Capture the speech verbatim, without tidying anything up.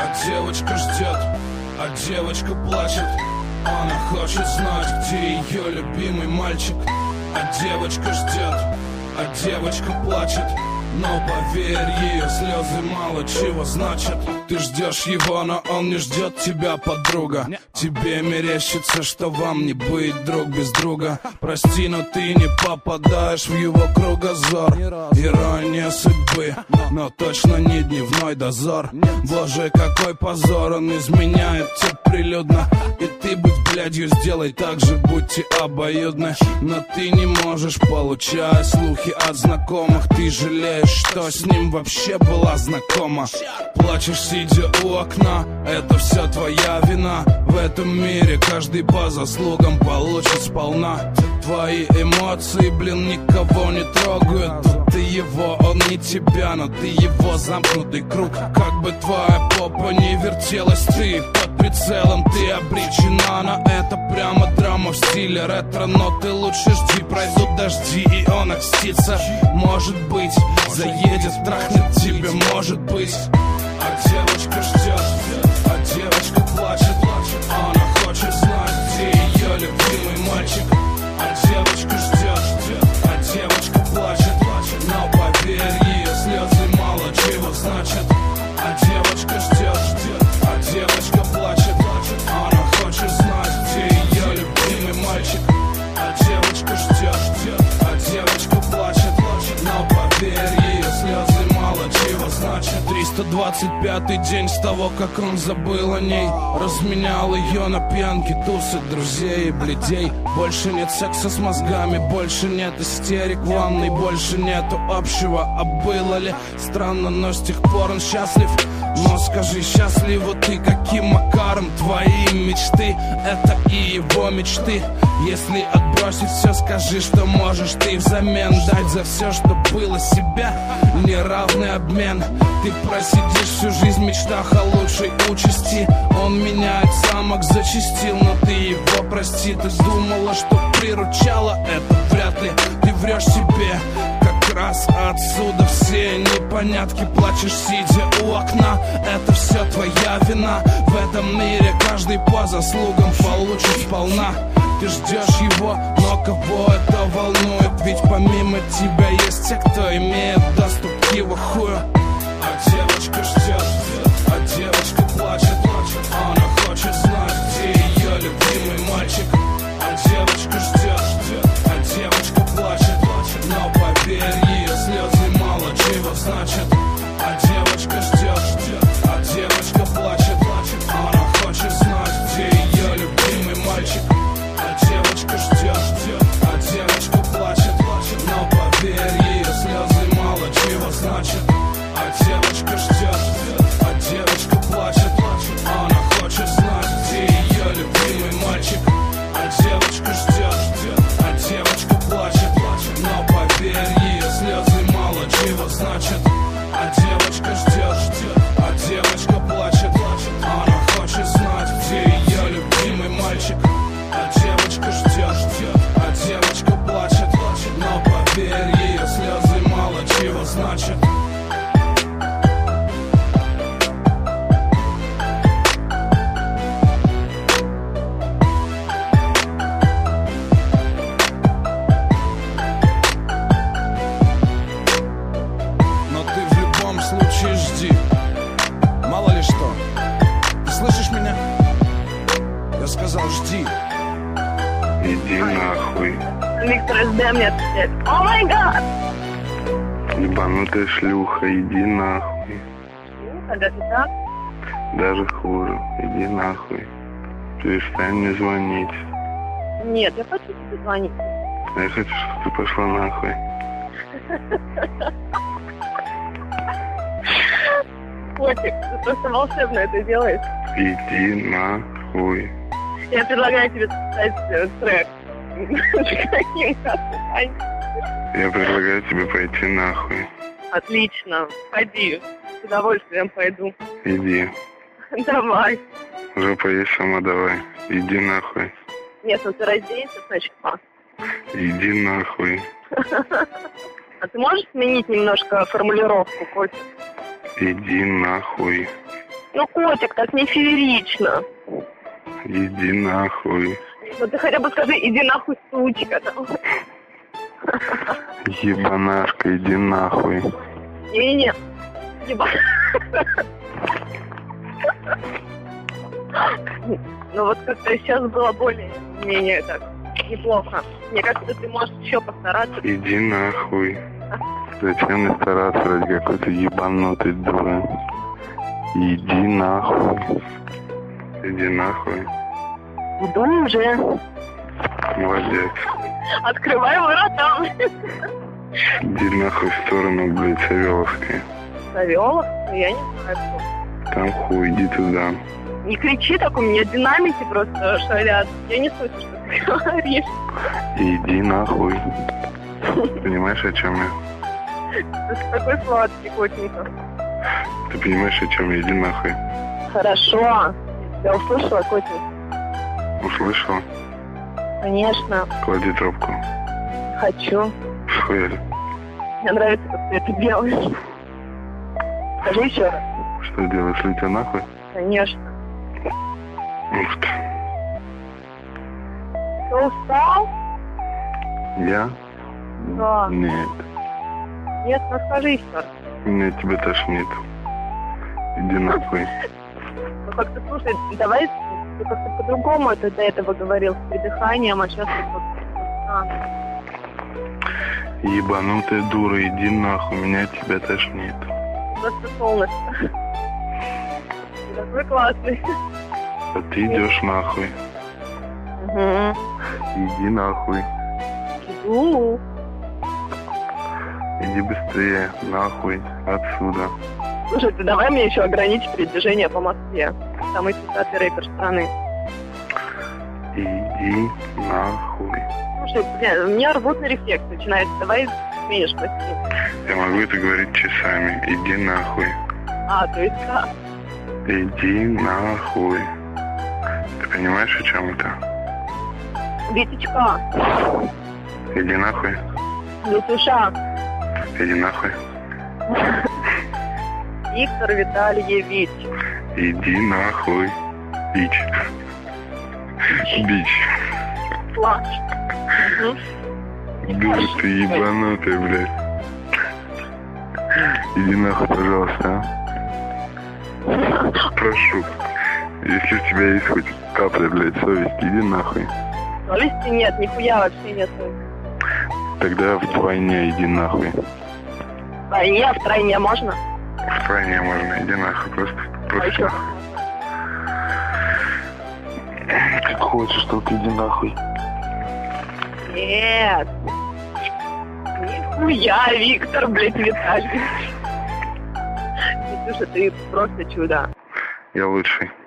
А девочка ждет, а девочка плачет. Она хочет знать, где ее любимый мальчик. А девочка ждет, а девочка плачет. Но поверь, ее слезы мало чего значат. Ты ждешь его, но он не ждет тебя, подруга. Тебе мерещится, что вам не быть друг без друга. Прости, но ты не попадаешь в его кругозор. Ирония судьбы, но точно не дневной дозор. Боже, какой позор, он изменяет тебя прилюдно. И ты будь блядью, сделай так же, будьте обоюдны. Но ты не можешь, получая слухи от знакомых. Ты жалеешь, что с ним вообще была знакома. Плачешь, сидя у окна, это все твоя вина. В этом мире каждый по заслугам получит сполна. Твои эмоции, блин, никого не трогают. Ты его, он не тебя, но ты его замкнутый круг. Как бы твоя попа не вертелась, ты под прицелом, ты обречена на это. Прямо драма в стиле ретро, но ты лучше жди. Пройдут дожди, и он окстится. Может быть, заедет, трахнет тебя, может быть. А девочка ждет, а девочка плачет. Она хочет знать, где ее любимый мальчик. А девочка ждет, а девочка плачет. Но поверь, ее слезы мало чего значат. А девочка ждет, а девочка плачет. Она хочет знать, где ее любимый мальчик. А девочка ждет, а девочка плачет. Но поверь, ее слезы мало чего значат. Триста двадцать пятый день с того, как он забыл о ней. Разменял ее на пьянке, тусы, друзей и бледей. Больше нет секса с мозгами, больше нет истерик в ванной, больше нету общего. А было ли странно, но с тех пор он счастлив. Но скажи, счастлива ты каким макаром? Твои мечты — это и его мечты. Если отбросить все, скажи, что можешь ты взамен дать за все, что было себя. Неравный обмен. Ты просидишь всю жизнь в мечтах о лучшей участи. Он меняет самок, зачастил, но ты его прости. Ты думала, что приручала это? Вряд ли. Ты врешь себе. Как раз отсюда все непонятки. Плачешь, сидя у окна. Это все твоя вина. В этом мире каждый по заслугам получит сполна. Ты ждешь его, но кого это волнует? Ведь помимо тебя есть те, кто имеет доступ к его хую. А девочка ждет, а девочка плачет. Она хочет знать, где ее любимый мальчик. А девочка ждет, а девочка плачет. Но поверь, ее слезы мало чего значат. А девочка ждет, а девочка плачет. Она хочет знать, где ее любимый мальчик. А девочка ждет, а девочка плачет. Но поверь, ее слезы мало чего значат. А девочка ждет, а девочка плачет. Она хочет знать, где ее любимый мальчик. А девочка ждет, а девочка плачет. Но поверь, ее слезы мало чего значат. А девочка ждет, а девочка плачет. Она хочет знать, где ее любимый мальчик. А девочка ждет, а девочка плачет. Но поверь, ее слезы мало чего значат. Но ты в любом случае жди. Мало ли что. Ты слышишь меня? Я сказал, жди. Иди нахуй. Виктор, дай мне ответ. О май гад! Ебанутая шлюха, иди нахуй. Когда ты так? Даже хуже, иди нахуй. Перестань мне звонить. Нет, я хочу тебе звонить. Я хочу, чтобы ты пошла нахуй. Котик, ты просто волшебно это делаешь. Иди нахуй. Я предлагаю тебе записать трек. Я предлагаю тебе пойти нахуй. Отлично, пойди. С удовольствием пойду. Иди. Давай. Жопа есть, сама давай. Иди нахуй. Нет, ну ты разденься сначала. Иди нахуй. А ты можешь сменить немножко формулировку, котик? Иди нахуй. Ну, котик, так не феерично. Иди нахуй. Ну ты хотя бы скажи, иди нахуй, сучка. Там. Ебанашка, иди нахуй. Не-не-не. Еба. Ну вот как-то сейчас было более-менее так неплохо. Мне кажется, ты можешь еще постараться. Иди нахуй. Зачем мне стараться ради какой-то ебанутой дуры? Иди нахуй. Иди нахуй. Иду уже. Молодец. Открывай ворота. Иди нахуй в сторону, блядь, Савеловской. Савелов? Ну я не знаю, кто. Там хуй, иди туда. Не кричи так, у меня динамики просто шалят. Я не слышу, что ты говоришь. Иди нахуй. Понимаешь, о чем я? Ты такой сладкий, котенька. Ты понимаешь, о чем я? Иди нахуй. Хорошо. Я услышала, котик? Услышал? Конечно. Клади трубку. Хочу. Схуяли. Мне нравится, как ты это делаешь. Скажи еще раз. Что делаешь, ли тебя нахуй? Конечно. Ух ты. Ты устал? Я? Да. Нет. Нет, ну скажи еще раз. Нет, тебя тошнит. Иди нахуй. Ну как-то, слушай, давай ты как-то по-другому это до этого говорил, с придыханием, а сейчас вот... А. Ебанутая дура, иди нахуй, меня тебя тошнит. Просто солнышко. Ты такой классный. А ты идешь нахуй. Угу. Иди нахуй. Иду. Иди быстрее, нахуй, отсюда. Слушай, ты давай мне еще ограничить передвижение по Москве. Самый писатый рэпер страны. Иди нахуй. Слушай, блин, у меня рвотный рефлекс начинается. Давай сменишь постель. Я могу это говорить часами. Иди нахуй. А, то есть как? Иди нахуй. Ты понимаешь, о чем это? Витечка. Иди нахуй. Витюша. Иди нахуй. Виктор Витальевич. Иди нахуй. Бич. Бич. Плачь. Угу. Дура ты ебанутая, блядь. Иди нахуй, пожалуйста, а? Прошу. Если у тебя есть хоть капля, блядь, совести, иди нахуй. Совести нет, нихуя вообще нет. Тогда вдвойне иди нахуй. Вдвойне, втройне можно? Вдвойне можно, иди нахуй, просто, А просто еще? нахуй. Как хочешь, только иди нахуй. Нет. Нихуя, Виктор, блядь, Витальевич. Слушай, ты просто чудо. Я лучший.